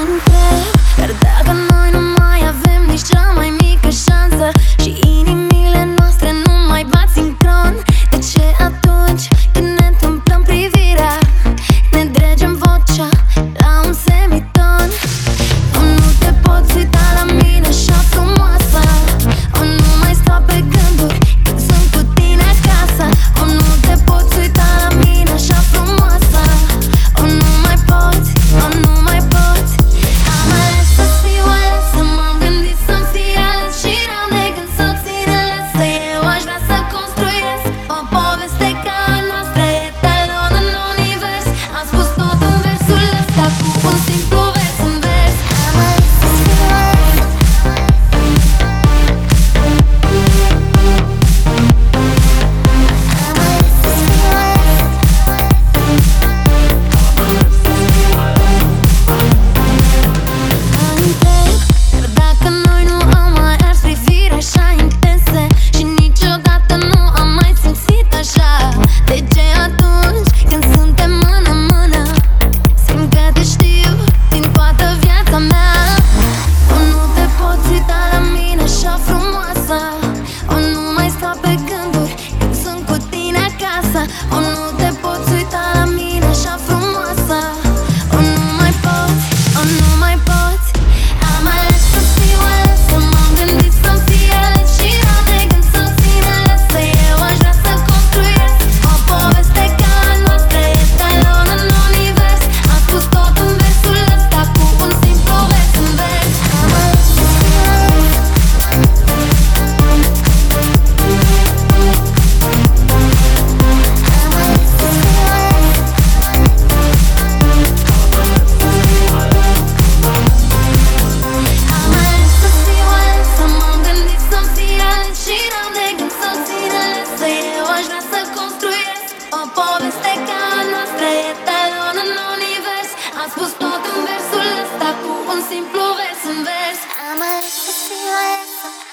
întreb, dar dacă noi nu mai avem nici cea mai mică șansă și inimile noastre nu mai bat sincron, de ce atunci când ne întâmplăm privirea ne dregem vocea la un semiton? O, nu te poți uita la mine așa frumoasă, o, nu mai sta pe gânduri când sunt cu tine acasă. O, nu te poți uita la mine așa frumoasă, o, nu mai poți, o, nu mai poți. Am ales să fiu alesă, m-am gândit să-mi fie ales și n-am de gând să țin alesă. Eu aș vrea să construiesc o poveste ca a noastră, etalon în univers. Am spus tot în versul ăsta cu un simplu vers în vers. Am ales să fiu alesă. Am ales să fiu alesă. Mă întreb, dar dacă noi nu am mai ars priviri așa intense și niciodată nu am mai simțit așa, de ce atunci când suntem mână-mână simt că te știu din toată viața mea? O, nu te poți uita la mine așa frumoasă, o, nu mai sta pe gânduri când sunt cu tine acasă. O, nu te poți uita la mine așa frumoasă, o, nu mai poți, o, nu mai poți. Am ales să fiu alesă, m-am gândit să-mi fie ales și n-am de gând să țin alesă. Eu aș vrea să construiesc o poveste ca a noastră, etalon în univers. Am spus tot în versul ăsta cu un simplu vers în vers. Am ales să fiu alesă. Am ales să fiu alesă. Am ales să fiu alesă, m-am gândit să-mi fie ales și n-am de gând să țin alesă. Eu aș vrea să construiesc o poveste ca a noastră, etalon în univers. Am spus tot în versul ăsta cu un simplu vers în vers. Am ales să fiu alesă.